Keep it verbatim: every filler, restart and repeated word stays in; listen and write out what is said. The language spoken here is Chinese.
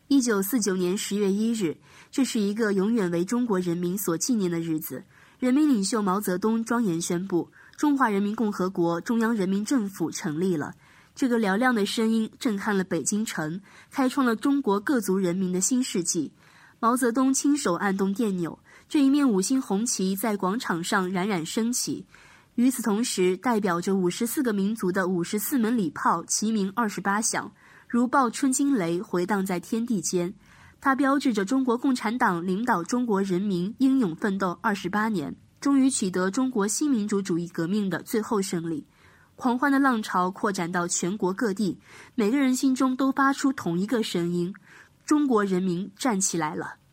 一九四九年十月一日，这是一个永远为中国人民所纪念的日子。人民领袖毛泽东庄严宣布，中华人民共和国中央人民政府成立了。这个嘹亮的声音震撼了北京城，开创了中国各族人民的新世纪。毛泽东亲手按动电钮，这一面五星红旗在广场上冉冉升起。与此同时，代表着五十四个民族的五十四门礼炮齐鸣二十八响，如爆春惊雷，回荡在天地间。它标志着中国共产党领导中国人民英勇奋斗二十八年，终于取得中国新民主主义革命的最后胜利。狂欢的浪潮扩展到全国各地，每个人心中都发出同一个声音：中国人民站起来了。